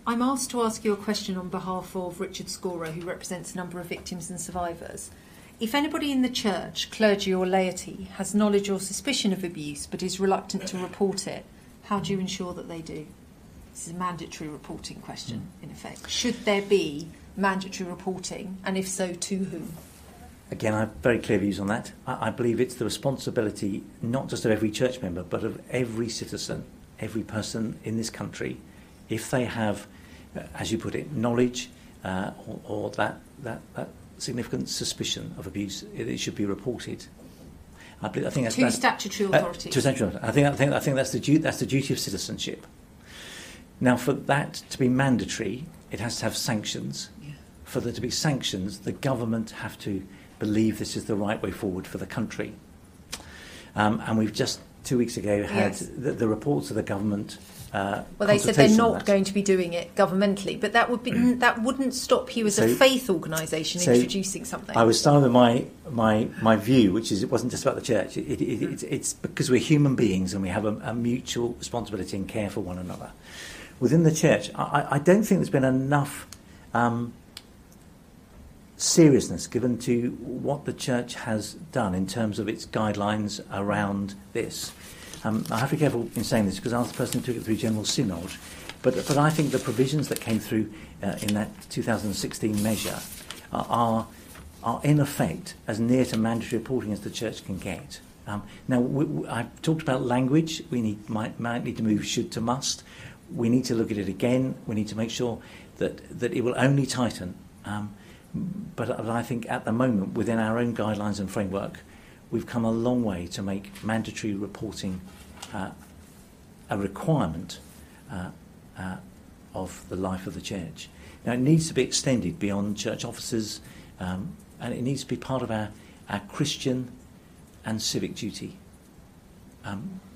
I'm asked to ask you a question on behalf of Richard Scorer, who represents a number of victims and survivors. If anybody in the church, clergy or laity, has knowledge or suspicion of abuse but is reluctant to report it, how do you ensure that they do? This is a mandatory reporting question, in effect. Should there be mandatory reporting, and if so, to whom? Again, I have very clear views on that. I believe it's the responsibility not just of every church member, but of every citizen, every person in this country, if they have, as you put it, knowledge or that significant suspicion of abuse, it should be reported. I think that's to statutory authorities. To statutory authorities. I think that's the duty of citizenship. Now, for that to be mandatory, it has to have sanctions. Yeah. For there to be sanctions, the government have to believe this is the right way forward for the country. And we've just 2 weeks ago had the reports of the government. Well, they said they're not going to be doing it governmentally, but that would be that wouldn't stop you as a faith organisation introducing something. I was starting with my view, which is it wasn't just about the church. It's because we're human beings and we have a mutual responsibility and care for one another. Within the church, I don't think there's been enough seriousness given to what the church has done in terms of its guidelines around this. I have to be careful in saying this because I was the person who took it through General Synod, but I think the provisions that came through in that 2016 measure are in effect as near to mandatory reporting as the church can get. Now, I've talked about language. We might need to move should to must. We need to look at it again. We need to make sure that it will only tighten. But I think at the moment, within our own guidelines and framework, we've come a long way to make mandatory reporting a requirement of the life of the church. Now, it needs to be extended beyond church offices, and it needs to be part of our Christian and civic duty.